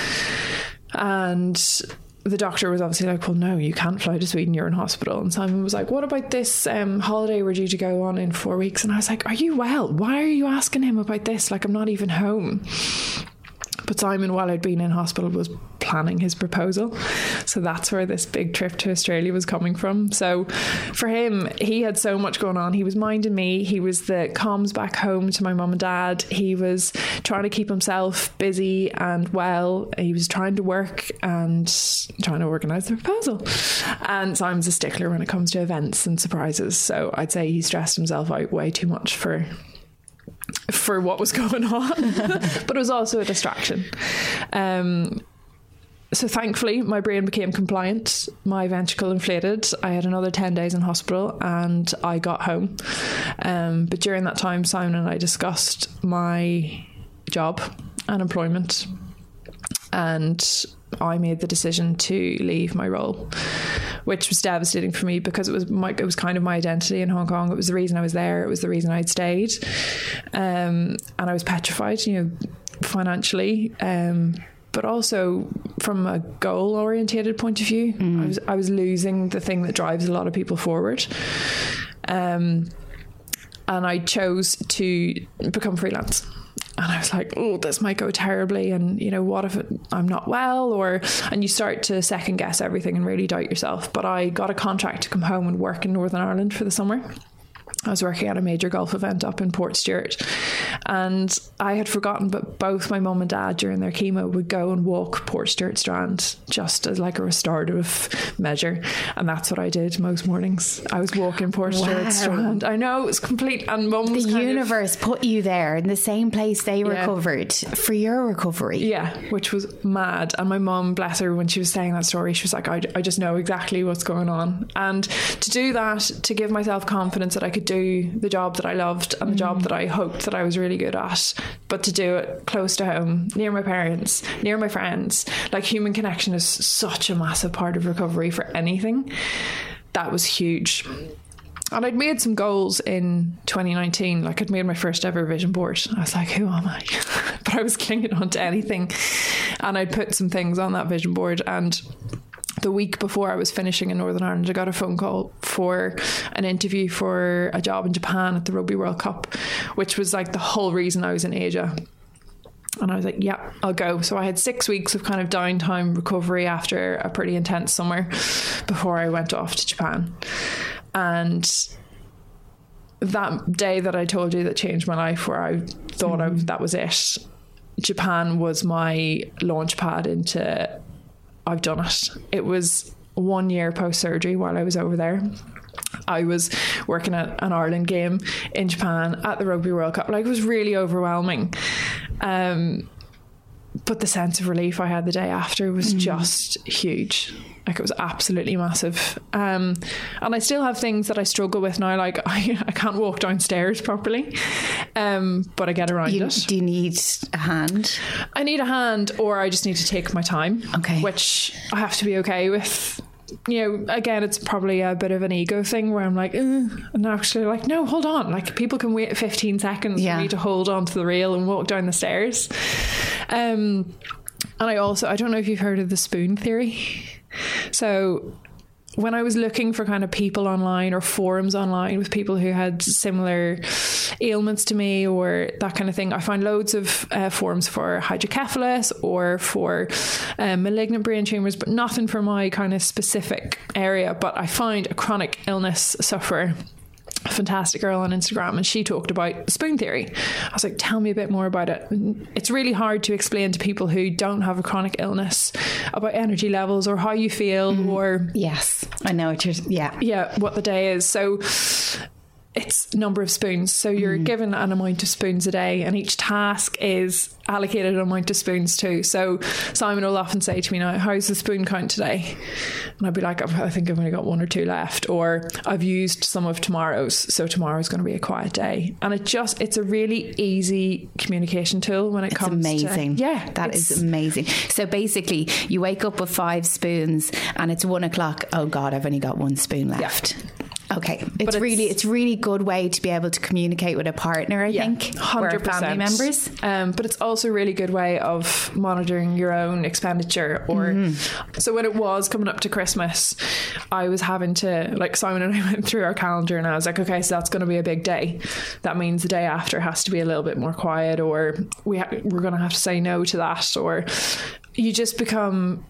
And the doctor was obviously like, well, no, you can't fly to Sweden, you're in hospital. And Simon was like, what about this holiday we're due to go on in 4 weeks? And I was like, are you well? Why are you asking him about this? Like, I'm not even home. But Simon, while I'd been in hospital, was planning his proposal. So that's where this big trip to Australia was coming from. So for him, he had so much going on. He was minding me. He was the comms back home to my mum and dad. He was trying to keep himself busy and well. He was trying to work and trying to organise the proposal. And Simon's a stickler when it comes to events and surprises. So I'd say he stressed himself out way too much for what was going on. But it was also a distraction. So thankfully my brain became compliant, my ventricle inflated, I had another 10 days in hospital, and I got home. But during that time, Simon and I discussed my job and employment, and I made the decision to leave my role, which was devastating for me, because it was kind of my identity in Hong Kong. It was the reason I was there. It was the reason I'd stayed. And I was petrified, financially, but also from a goal orientated point of view. I was losing the thing that drives a lot of people forward. And I chose to become freelance. And I was like, oh, this might go terribly. And, what if I'm not well? And you start to second guess everything and really doubt yourself. But I got a contract to come home and work in Northern Ireland for the summer. I was working at a major golf event up in Portstewart, and I had forgotten, but both my mum and dad during their chemo would go and walk Portstewart Strand just as like a restorative measure, and that's what I did most mornings. I was walking Portstewart Strand. I know, it was complete, and mum was the universe put you there in the same place they recovered for your recovery. Yeah, which was mad. And my mum, bless her, when she was saying that story, she was like, I just know exactly what's going on. And to do that, to give myself confidence that I could do the job that I loved and the job that I hoped that I was really good at, but to do it close to home, near my parents, near my friends. Like, human connection is such a massive part of recovery for anything. That was huge. And I'd made some goals in 2019. Like, I'd made my first ever vision board. I was like, who am I? But I was clinging on to anything. And I'd put some things on that vision board, and the week before I was finishing in Northern Ireland, I got a phone call for an interview for a job in Japan at the Rugby World Cup, which was like the whole reason I was in Asia. And I was like, yeah, I'll go. So I had 6 weeks of kind of downtime recovery after a pretty intense summer before I went off to Japan. And that day that I told you that changed my life, where I thought that was it, Japan was my launch pad into I've done it. It was 1 year post-surgery while I was over there. I was working at an Ireland game in Japan at the Rugby World Cup. Like, it was really overwhelming. But the sense of relief I had the day after was just huge. Like, it was absolutely massive. And I still have things that I struggle with now. Like, I can't walk downstairs properly, but I get around it. Do you need a hand? I need a hand, or I just need to take my time. Okay. Which I have to be okay with. You know, again, it's probably a bit of an ego thing where I'm like, and actually like, no, hold on. Like, people can wait 15 seconds for me to hold on to the rail and walk down the stairs. And I don't know if you've heard of the spoon theory. So when I was looking for kind of people online or forums online with people who had similar ailments to me or that kind of thing, I found loads of forums for hydrocephalus or for malignant brain tumours, but nothing for my kind of specific area. But I found a chronic illness sufferer, a fantastic girl on Instagram, and she talked about spoon theory. I was like, tell me a bit more about it. It's really hard to explain to people who don't have a chronic illness about energy levels or how you feel or... Yes, I know what you're... Yeah, what the day is. So it's number of spoons. So you're given an amount of spoons a day, and each task is allocated an amount of spoons too. So Simon will often say to me now, how's the spoon count today? And I'd be like, I think I've only got 1 or 2 left, or I've used some of tomorrow's, so tomorrow's going to be a quiet day. And it's a really easy communication tool when it comes amazing. to... That is amazing. So basically you wake up with 5 spoons and it's 1 o'clock. Oh God, I've only got 1 spoon left. Okay, it's really good way to be able to communicate with a partner, I think, 100%. Or family members. But it's also a really good way of monitoring your own expenditure. Or so when it was coming up to Christmas, I was having to, like, Simon and I went through our calendar, and I was like, okay, so that's going to be a big day. That means the day after has to be a little bit more quiet, or we're going to have to say no to that, or you just become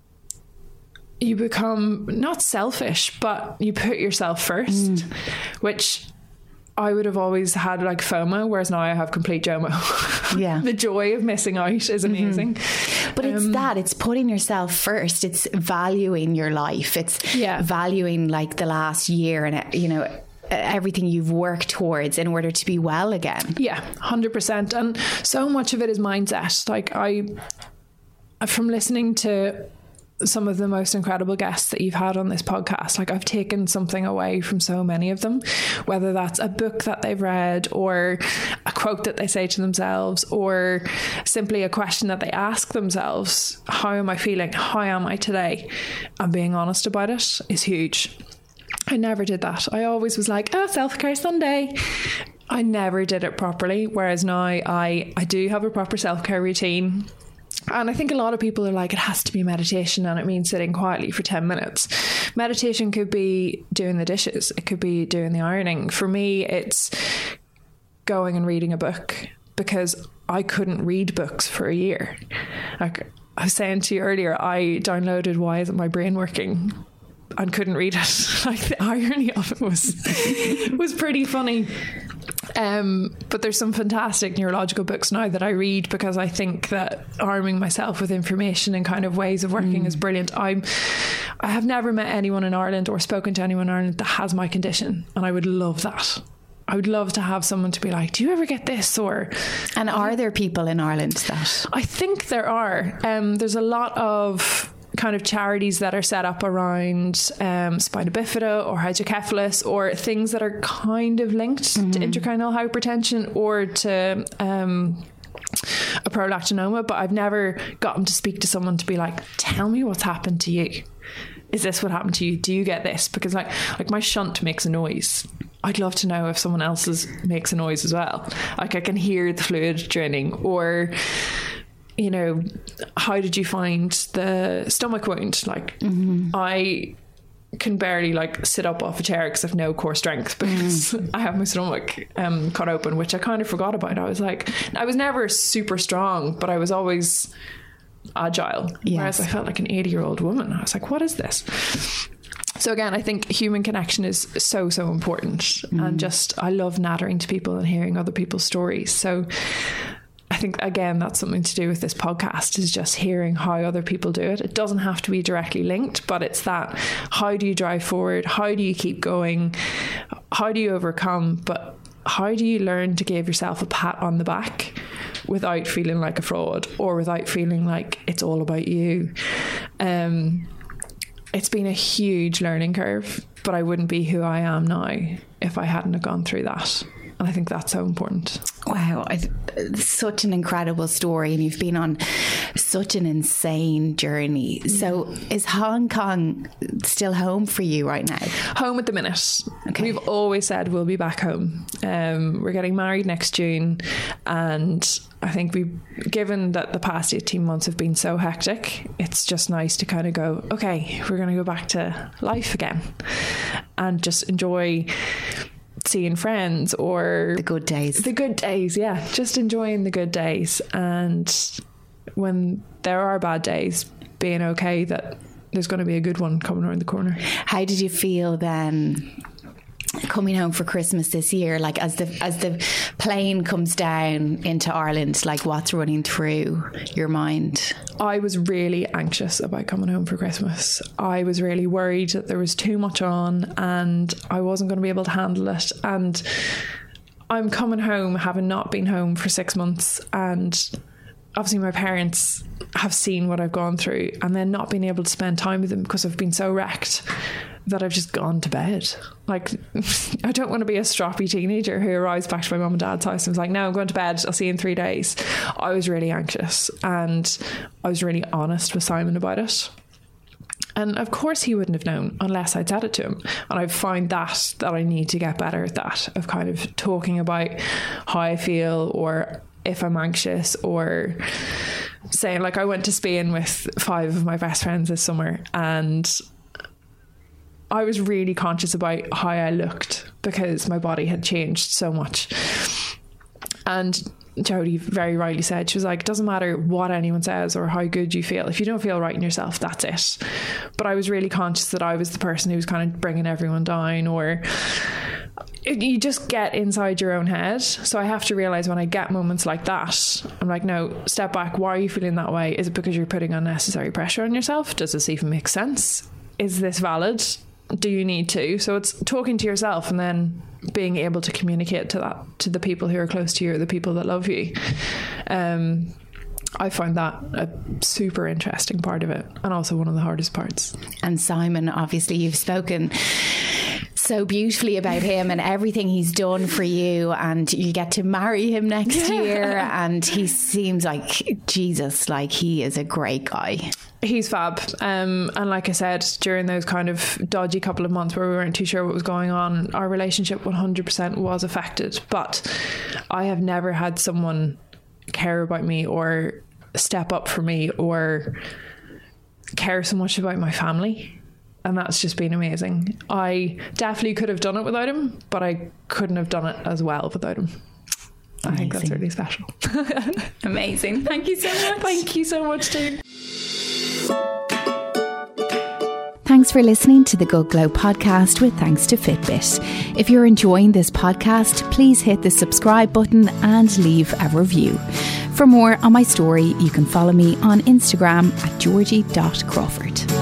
not selfish, but you put yourself first, which I would have always had like FOMO, whereas now I have complete JOMO. Yeah. The joy of missing out is amazing. But it's putting yourself first. It's valuing your life. It's valuing like the last year and, you know, everything you've worked towards in order to be well again. Yeah, 100%. And so much of it is mindset. Like, from listening to some of the most incredible guests that you've had on this podcast, like, I've taken something away from so many of them, whether that's a book that they've read or a quote that they say to themselves or simply a question that they ask themselves. How am I feeling? How am I today? And being honest about it is huge. I never did that. I always was like, self-care Sunday. I never did it properly, whereas now I do have a proper self-care routine. And I think a lot of people are like, it has to be meditation and it means sitting quietly for 10 minutes. Meditation could be doing the dishes. It could be doing the ironing. For me, it's going and reading a book, because I couldn't read books for a year. Like I was saying to you earlier, I downloaded Why Isn't My Brain Working and couldn't read it. Like, the irony of it was pretty funny. But there's some fantastic neurological books now that I read, because I think that arming myself with information and kind of ways of working is brilliant. I have never met anyone in Ireland or spoken to anyone in Ireland that has my condition, and I would love that. I would love to have someone to be like, do you ever get this? And are there people in Ireland that? I think there are. There's a lot of kind of charities that are set up around spina bifida or hydrocephalus, or things that are kind of linked to intracranial hypertension or to a prolactinoma, but I've never gotten to speak to someone to be like, tell me what's happened to you. Is this what happened to you? Do you get this? Because like my shunt makes a noise. I'd love to know if someone else's makes a noise as well. Like, I can hear the fluid draining, or, you know, how did you find the stomach wound? Like, I can barely like sit up off a chair because I have no core strength, because I have my stomach cut open, which I kind of forgot about. I was like, I was never super strong, but I was always agile. Yes. Whereas I felt like an 80-year-old woman. I was like, what is this? So again, I think human connection is so important, and just, I love nattering to people and hearing other people's stories. So I think, again, that's something to do with this podcast, is just hearing how other people do it. It doesn't have to be directly linked, but it's that, how do you drive forward? How do you keep going? How do you overcome? But how do you learn to give yourself a pat on the back without feeling like a fraud, or without feeling like it's all about you? It's been a huge learning curve, but I wouldn't be who I am now if I hadn't have gone through that. And I think that's so important. Wow, such an incredible story, and you've been on such an insane journey. So is Hong Kong still home for you right now? Home at the minute. Okay. We've always said we'll be back home. We're getting married next June, and I think given that the past 18 months have been so hectic, it's just nice to kind of go, okay, we're going to go back to life again and just enjoy seeing friends, or the good days. Yeah, just enjoying the good days, and when there are bad days, being okay that there's going to be a good one coming around the corner. How did you feel then coming home for Christmas this year? Like, as the plane comes down into Ireland, like, what's running through your mind? I was really anxious about coming home for Christmas. I was really worried that there was too much on and I wasn't going to be able to handle it. And I'm coming home having not been home for 6 months, and obviously my parents have seen what I've gone through, and then not being able to spend time with them because I've been so wrecked that I've just gone to bed. Like, I don't want to be a stroppy teenager who arrives back to my mum and dad's house and was like, no, I'm going to bed, I'll see you in 3 days. I was really anxious, and I was really honest with Simon about it. And of course he wouldn't have known unless I'd said it to him. And I find that I need to get better at that, of kind of talking about how I feel, or if I'm anxious, or saying, like, I went to Spain with 5 of my best friends this summer, and I was really conscious about how I looked because my body had changed so much. And Jodie very rightly said, she was like, it doesn't matter what anyone says or how good you feel. If you don't feel right in yourself, that's it. But I was really conscious that I was the person who was kind of bringing everyone down, or you just get inside your own head. So I have to realise when I get moments like that, I'm like, no, step back. Why are you feeling that way? Is it because you're putting unnecessary pressure on yourself? Does this even make sense? Is this valid? Do you need to? So it's talking to yourself and then being able to communicate to the people who are close to you, or the people that love you. I find that a super interesting part of it, and also one of the hardest parts. And Simon, obviously you've spoken so beautifully about him and everything he's done for you, and you get to marry him next year, and he seems like Jesus, like he is a great guy. He's fab. And like I said, during those kind of dodgy couple of months where we weren't too sure what was going on, our relationship 100% was affected. But I have never had someone care about me or step up for me or care so much about my family. And that's just been amazing. I definitely could have done it without him, but I couldn't have done it as well without him. Amazing. I think that's really special. Amazing. Thank you so much. Thank you so much, too. Thanks for listening to the Good Glow podcast with thanks to Fitbit. If you're enjoying this podcast, please hit the subscribe button and leave a review. For more on my story, you can follow me on Instagram at georgie.crawford.